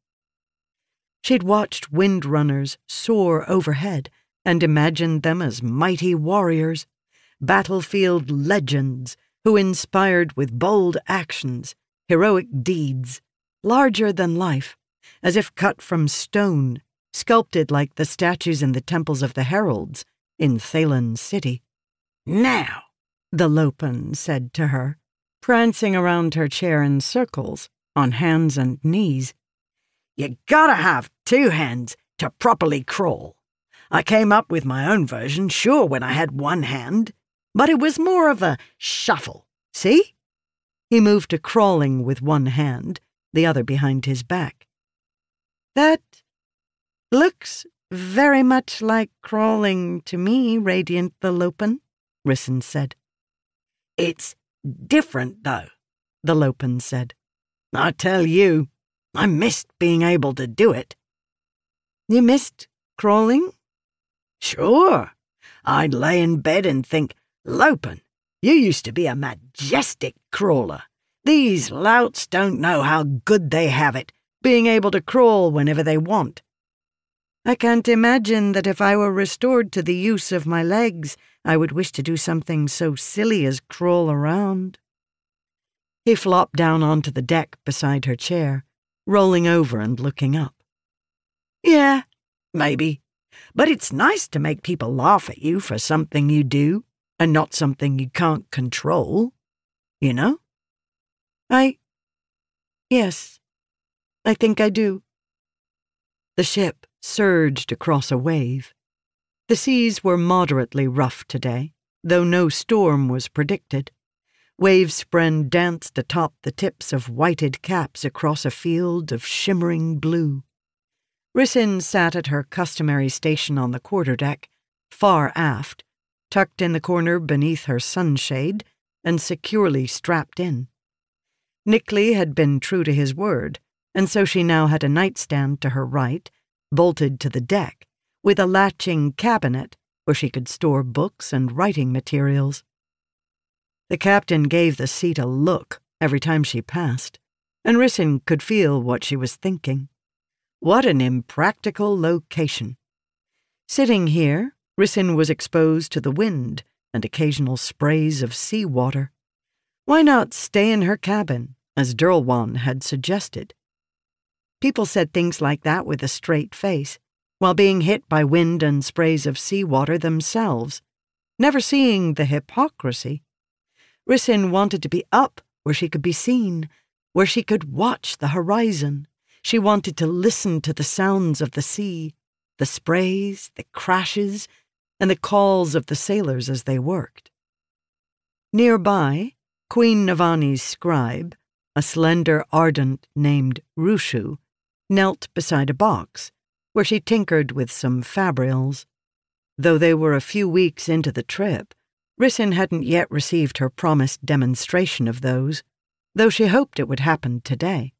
She'd watched windrunners soar overhead and imagined them as mighty warriors, battlefield legends who inspired with bold actions, heroic deeds, larger than life, as if cut from stone, sculpted like the statues in the temples of the heralds in Thalen City. "Now," the Lopen said to her, prancing around her chair in circles, on hands and knees, "you gotta have 2 hands to properly crawl. I came up with my own version, sure, when I had 1 hand, but it was more of a shuffle, see?" He moved to crawling with 1 hand, the other behind his back. "That looks very much like crawling to me, Radiant the Lopen," Rhysand said. "It's different, though," the Lopen said. "I tell you, I missed being able to do it." "You missed crawling?" "Sure. I'd lay in bed and think, Lopen, you used to be a majestic crawler. These louts don't know how good they have it, being able to crawl whenever they want." "I can't imagine that if I were restored to the use of my legs, I would wish to do something so silly as crawl around." He flopped down onto the deck beside her chair, rolling over and looking up. Yeah, maybe. But it's nice to make people laugh at you for something you do and not something you can't control, you know? Yes, I think I do. The ship surged across a wave. The seas were moderately rough today, though no storm was predicted. Wavespren danced atop the tips of whited caps across a field of shimmering blue. Rissyn sat at her customary station on the quarterdeck, far aft, tucked in the corner beneath her sunshade and securely strapped in. Nickley had been true to his word, and so she now had a nightstand to her right, bolted to the deck, with a latching cabinet where she could store books and writing materials. The captain gave the seat a look every time she passed, and Rissyn could feel what she was thinking. What an impractical location. Sitting here, Rissyn was exposed to the wind and occasional sprays of sea water. Why not stay in her cabin, as Dirlwan had suggested? People said things like that with a straight face, while being hit by wind and sprays of seawater themselves, never seeing the hypocrisy. Rissyn wanted to be up where she could be seen, where she could watch the horizon. She wanted to listen to the sounds of the sea, the sprays, the crashes, and the calls of the sailors as they worked. Nearby, Queen Navani's scribe, a slender ardent named Rushu, knelt beside a box, where she tinkered with some fabrials. Though they were a few weeks into the trip, Rissyn hadn't yet received her promised demonstration of those, though she hoped it would happen today.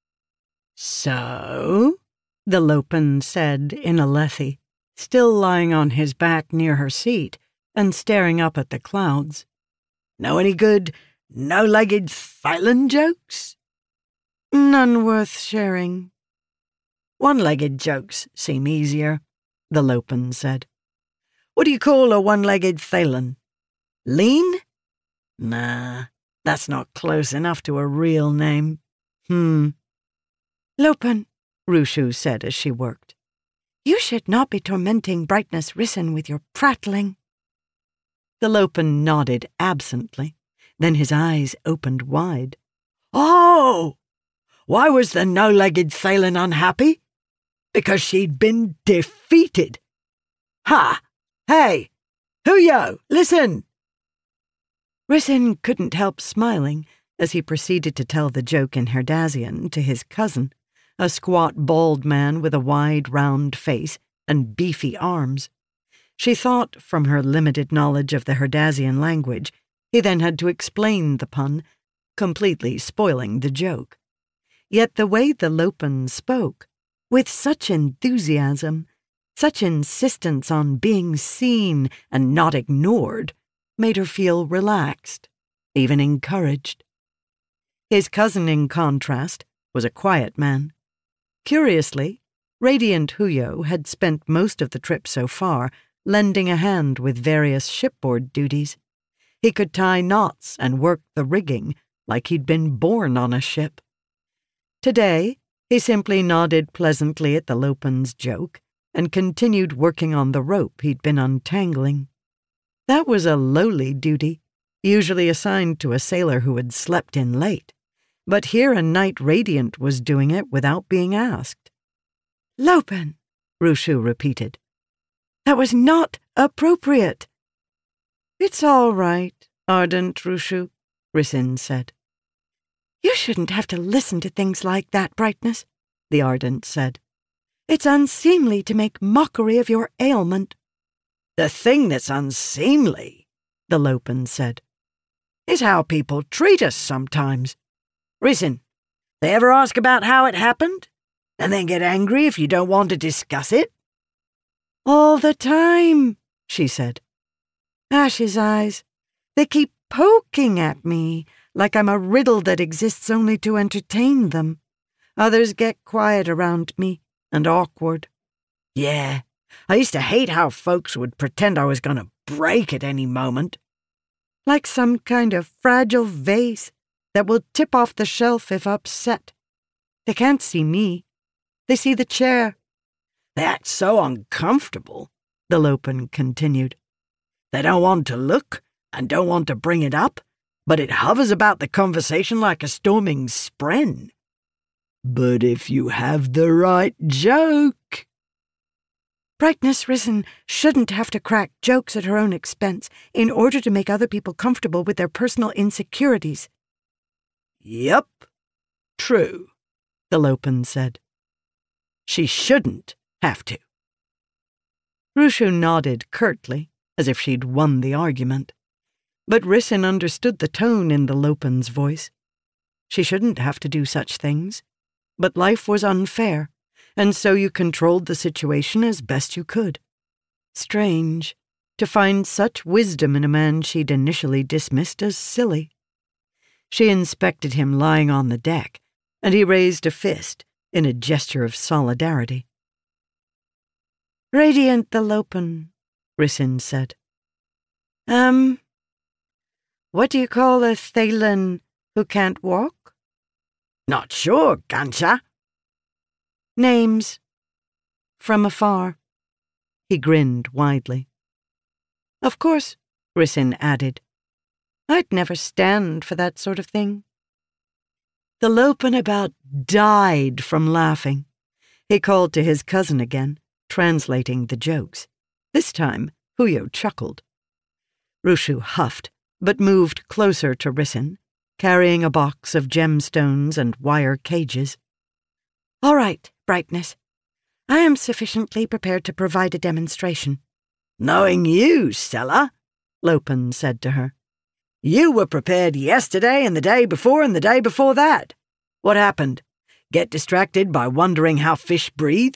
So? The Lopen said in Alethi, still lying on his back near her seat and staring up at the clouds. Know any good no-legged Thaylen jokes? None worth sharing. One-legged jokes seem easier, the Lopen said. What do you call a one-legged Thaylen? Lean? Nah, that's not close enough to a real name. Lopen, Rushu said as she worked. You should not be tormenting Brightness Rissyn with your prattling. The Lopen nodded absently. Then his eyes opened wide. Oh! Why was the no-legged Thaylen unhappy? Because she'd been defeated. Ha! Hey! Huyo, listen! Rissyn couldn't help smiling as he proceeded to tell the joke in Herdazian to his cousin, a squat, bald man with a wide, round face and beefy arms. She thought, from her limited knowledge of the Herdazian language, he then had to explain the pun, completely spoiling the joke. Yet the way the Lopen spoke, with such enthusiasm, such insistence on being seen and not ignored, made her feel relaxed, even encouraged. His cousin, in contrast, was a quiet man. Curiously, Radiant Huyo had spent most of the trip so far lending a hand with various shipboard duties. He could tie knots and work the rigging like he'd been born on a ship. Today, he simply nodded pleasantly at the Lopen's joke and continued working on the rope he'd been untangling. That was a lowly duty, usually assigned to a sailor who had slept in late, but here a Knight Radiant was doing it without being asked. Lopen, Rushu repeated. That was not appropriate. It's all right, Ardent Rushu, Rissyn said. You shouldn't have to listen to things like that, Brightness, the Ardent said. It's unseemly to make mockery of your ailment. The thing that's unseemly, the Lopen said, is how people treat us sometimes. Rissyn, they ever ask about how it happened, and then get angry if you don't want to discuss it? All the time, she said. Ash's eyes, they keep poking at me like I'm a riddle that exists only to entertain them. Others get quiet around me and awkward. Yeah, I used to hate how folks would pretend I was going to break at any moment. Like some kind of fragile vase that will tip off the shelf if upset. They can't see me. They see the chair. That's so uncomfortable, the Lopen continued. They don't want to look and don't want to bring it up, but it hovers about the conversation like a storming spren. But if you have the right joke... Brightness Risen shouldn't have to crack jokes at her own expense in order to make other people comfortable with their personal insecurities. Yep, true, the Lopen said. She shouldn't have to. Rushu nodded curtly, as if she'd won the argument. But Risen understood the tone in the Lopen's voice. She shouldn't have to do such things, but life was unfair, and so you controlled the situation as best you could. Strange to find such wisdom in a man she'd initially dismissed as silly. She inspected him lying on the deck, and he raised a fist in a gesture of solidarity. "Radiant the Lopen," Risen said. What do you call a Thaylen who can't walk?" "Not sure, Gansha." "Names. From afar." He grinned widely. "Of course," Risen added. "I'd never stand for that sort of thing." The Lopen about died from laughing. He called to his cousin again, translating the jokes. This time, Huyo chuckled. Rushu huffed, but moved closer to Risen, carrying a box of gemstones and wire cages. "All right, Brightness. I am sufficiently prepared to provide a demonstration." "Knowing you, Stella," Lopen said to her. "You were prepared yesterday and the day before and the day before that. What happened? Get distracted by wondering how fish breathe?"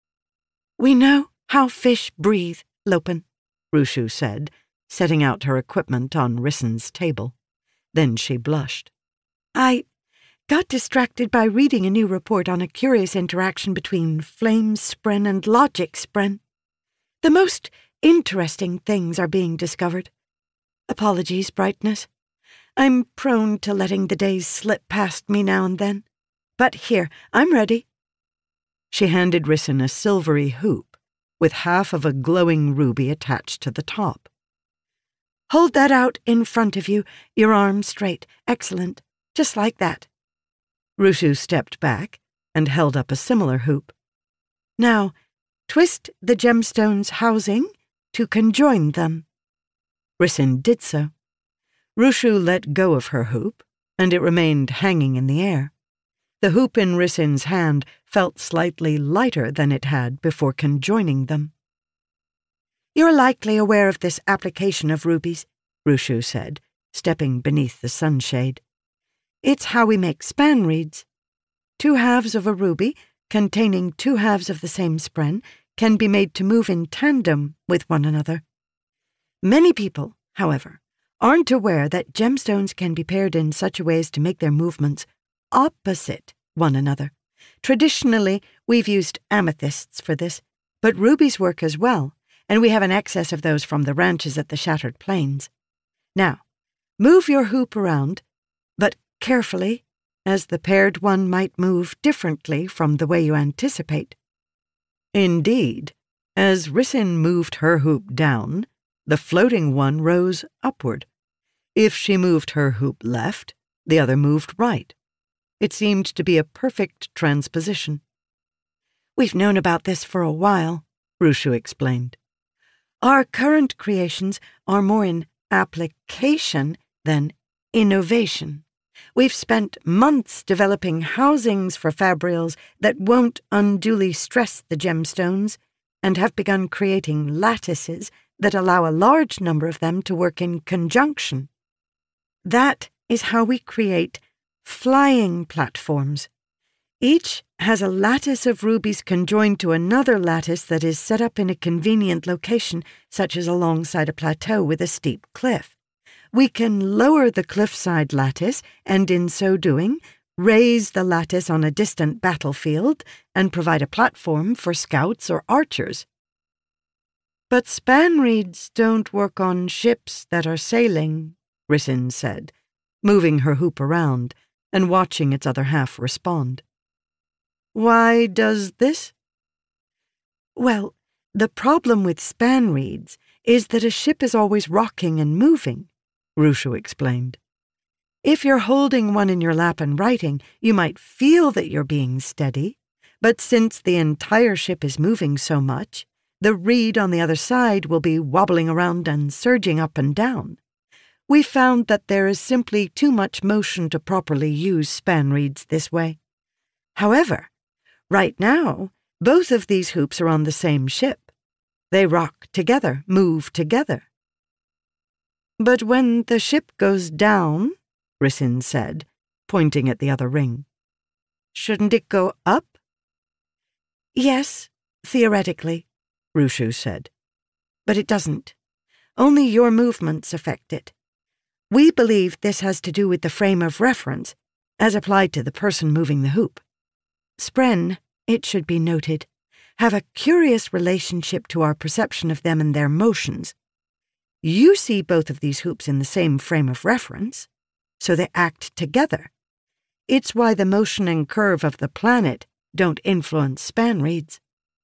"We know how fish breathe, Lopen," Rushu said, setting out her equipment on Risen's table. Then she blushed. "I got distracted by reading a new report on a curious interaction between flame spren and logic spren. The most interesting things are being discovered. Apologies, Brightness. I'm prone to letting the days slip past me now and then. But here, I'm ready." She handed Risen a silvery hoop with half of a glowing ruby attached to the top. "Hold that out in front of you, your arm straight. Excellent. Just like that." Rushu stepped back and held up a similar hoop. "Now, twist the gemstone's housing to conjoin them." Risen did so. Rushu let go of her hoop, and it remained hanging in the air. The hoop in Risen's hand felt slightly lighter than it had before conjoining them. "You're likely aware of this application of rubies," Rushu said, stepping beneath the sunshade. "It's how we make span reeds. 2 halves of a ruby, containing 2 halves of the same spren, can be made to move in tandem with one another. Many people, however, aren't aware that gemstones can be paired in such a way as to make their movements opposite one another. Traditionally, we've used amethysts for this, but rubies work as well, and we have an excess of those from the ranches at the Shattered Plains. Now, move your hoop around, but carefully, as the paired one might move differently from the way you anticipate." Indeed, as Risen moved her hoop down, the floating one rose upward. If she moved her hoop left, the other moved right. It seemed to be a perfect transposition. "We've known about this for a while," Rushu explained. "Our current creations are more in application than innovation. We've spent months developing housings for fabrials that won't unduly stress the gemstones, and have begun creating lattices that allow a large number of them to work in conjunction. That is how we create flying platforms. Each has a lattice of rubies conjoined to another lattice that is set up in a convenient location, such as alongside a plateau with a steep cliff. We can lower the cliffside lattice, and in so doing, raise the lattice on a distant battlefield and provide a platform for scouts or archers." "But span reeds don't work on ships that are sailing," Risen said, moving her hoop around and watching its other half respond. Why does this? Well, the problem with span reeds is that a ship is always rocking and moving, Rushu explained. If you're holding one in your lap and writing, you might feel that you're being steady, but since the entire ship is moving so much, the reed on the other side will be wobbling around and surging up and down. We found that there is simply too much motion to properly use span reeds this way. However, right now, both of these hoops are on the same ship. They rock together, move together. But when the ship goes down, Rhyssin said, pointing at the other ring, shouldn't it go up? Yes, theoretically, Rushu said. But it doesn't. Only your movements affect it. We believe this has to do with the frame of reference, as applied to the person moving the hoop. Spren, it should be noted, have a curious relationship to our perception of them and their motions. You see both of these hoops in the same frame of reference, so they act together. It's why the motion and curve of the planet don't influence span reeds.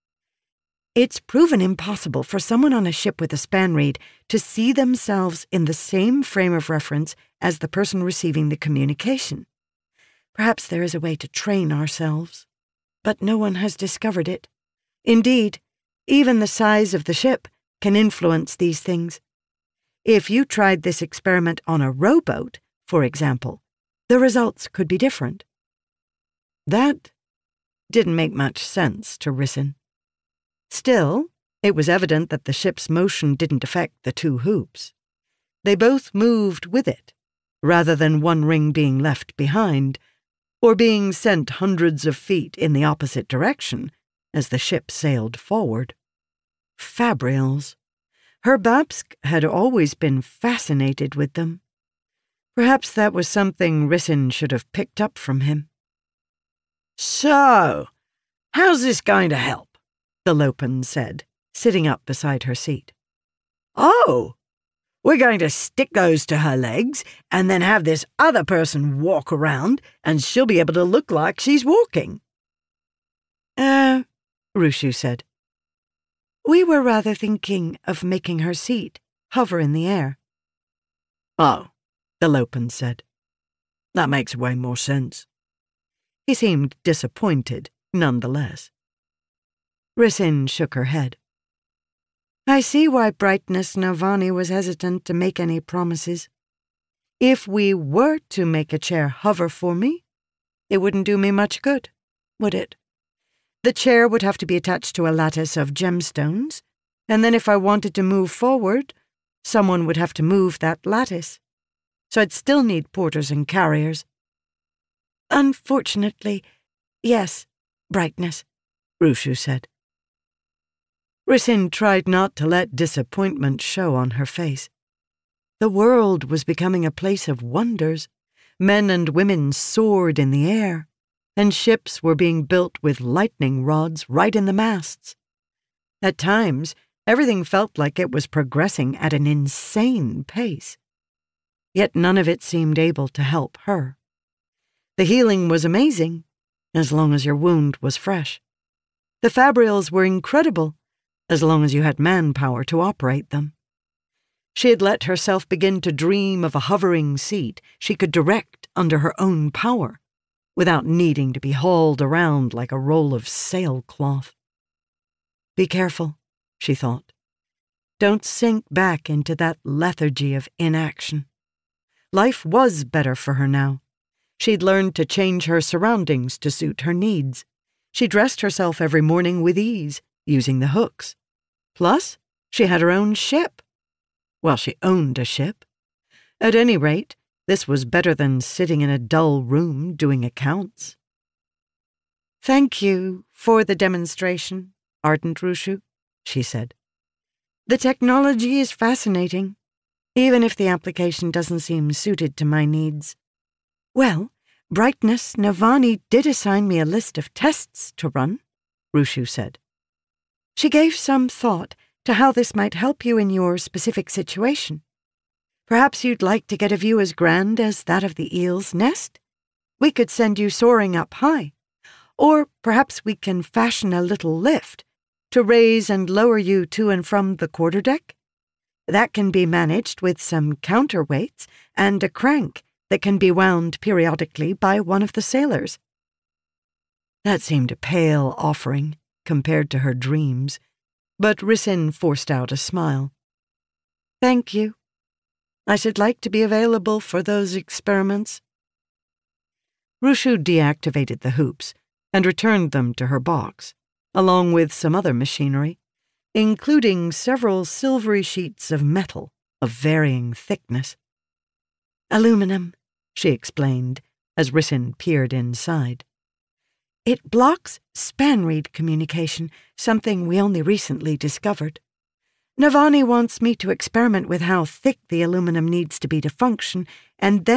It's proven impossible for someone on a ship with a span reed to see themselves in the same frame of reference as the person receiving the communication. Perhaps there is a way to train ourselves, but no one has discovered it. Indeed, even the size of the ship can influence these things. If you tried this experiment on a rowboat, for example, the results could be different. That didn't make much sense to Rhyssin. Still, it was evident that the ship's motion didn't affect the two hoops. They both moved with it, rather than one ring being left behind, or being sent hundreds of feet in the opposite direction as the ship sailed forward. Fabrials. Herr Babsk had always been fascinated with them. Perhaps that was something Rhyssin should have picked up from him. So, how's this going to help? The Lopen said, sitting up beside her seat. Oh, we're going to stick those to her legs and then have this other person walk around and she'll be able to look like she's walking. Rushu said. We were rather thinking of making her seat hover in the air. Oh, the Lopen said. That makes way more sense. He seemed disappointed, nonetheless. Rhyssin shook her head. I see why Brightness Navani was hesitant to make any promises. If we were to make a chair hover for me, it wouldn't do me much good, would it? The chair would have to be attached to a lattice of gemstones, and then if I wanted to move forward, someone would have to move that lattice. So I'd still need porters and carriers. Unfortunately, yes, Brightness, Rushu said. Rhyssin tried not to let disappointment show on her face. The world was becoming a place of wonders. Men and women soared in the air, and ships were being built with lightning rods right in the masts. At times, everything felt like it was progressing at an insane pace. Yet none of it seemed able to help her. The healing was amazing, as long as your wound was fresh. The fabrials were incredible, as long as you had manpower to operate them. She had let herself begin to dream of a hovering seat she could direct under her own power, without needing to be hauled around like a roll of sailcloth. Be careful, she thought. Don't sink back into that lethargy of inaction. Life was better for her now. She'd learned to change her surroundings to suit her needs. She dressed herself every morning with ease, using the hooks. Plus, she had her own ship. Well, she owned a ship. At any rate, this was better than sitting in a dull room doing accounts. Thank you for the demonstration, Ardent Rushu, she said. The technology is fascinating, even if the application doesn't seem suited to my needs. Well, Brightness Navani did assign me a list of tests to run, Rushu said. She gave some thought to how this might help you in your specific situation. Perhaps you'd like to get a view as grand as that of the eel's nest? We could send you soaring up high. Or perhaps we can fashion a little lift to raise and lower you to and from the quarterdeck. That can be managed with some counterweights and a crank that can be wound periodically by one of the sailors. That seemed a pale offering compared to her dreams, but Rhyssin forced out a smile. Thank you. I should like to be available for those experiments. Rushu deactivated the hoops and returned them to her box, along with some other machinery, including several silvery sheets of metal of varying thickness. Aluminum, she explained as Rhyssin peered inside. It blocks span-reed communication, something we only recently discovered. Navani wants me to experiment with how thick the aluminum needs to be to function, and then